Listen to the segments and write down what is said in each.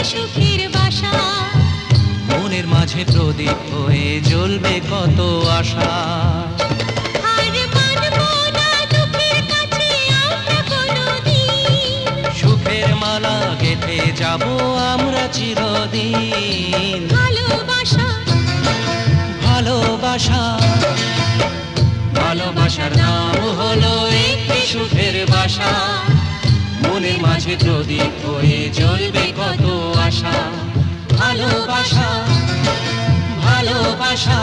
সুখের বাসা, মনের মাঝে প্রদীপ হয়ে জ্বলবে কত আশা। আর মানব না দুঃখের কাছে আমরা কোনোদিন, সুখের মালা গেঁথে যাব আমরা চিরদিন। ভালোবাসা ভালোবাসা ভালোবাসার নাম হলো একটি সুখের বাসা, মনের মাঝে প্রদীপ হয়ে জ্বলবে কত আশা। ভালোবাসা ভালোবাসা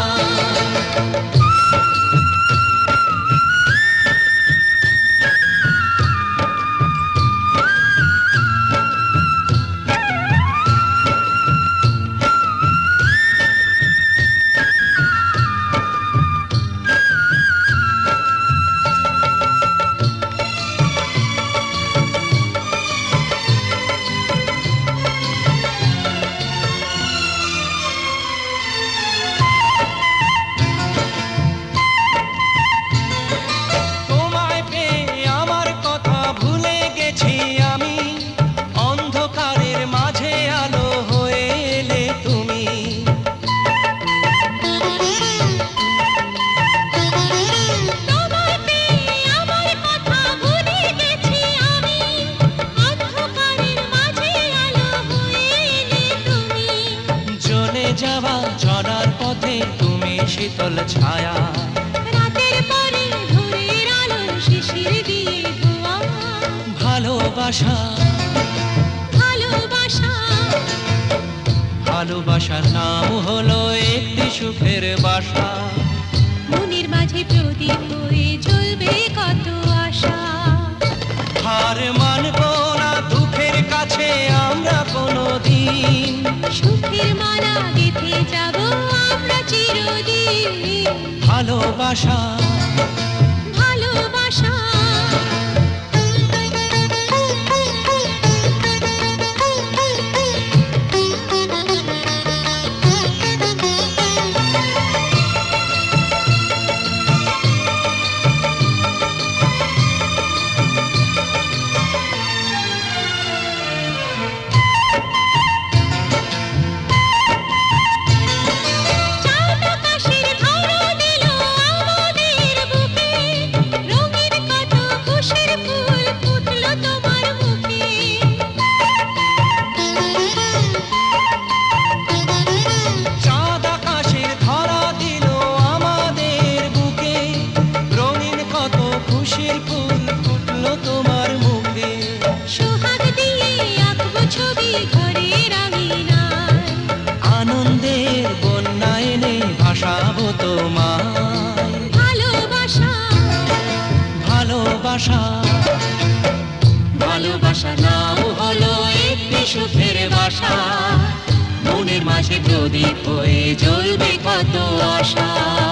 যাওয়া চলার পথে তুমি শীতল ছায়া, রাতের পরে ভোরের আলো শিশির দিয়ে ধোয়া। ভালোবাসা ভালোবাসা ভালোবাসার নাম হলো একটি সুখের বাসা, মনের মাঝে প্রদীপ হয়ে জ্বলবে কত আশা। হার মানব না দুঃখের কাছে আমরা কোনোদিন, সুখের মালা গেঁথে যাব আমরা চিরদিন। ভালোবাসা ভালোবাসা আনন্দের বন্যা এনে ভাসাবো তোমায়। ভালোবাসা ভালোবাসা ভালোবাসার নাম হলো একটি সুখের বাসা, মনের মাঝে প্রদীপ হয়ে জ্বলবে কত আশা।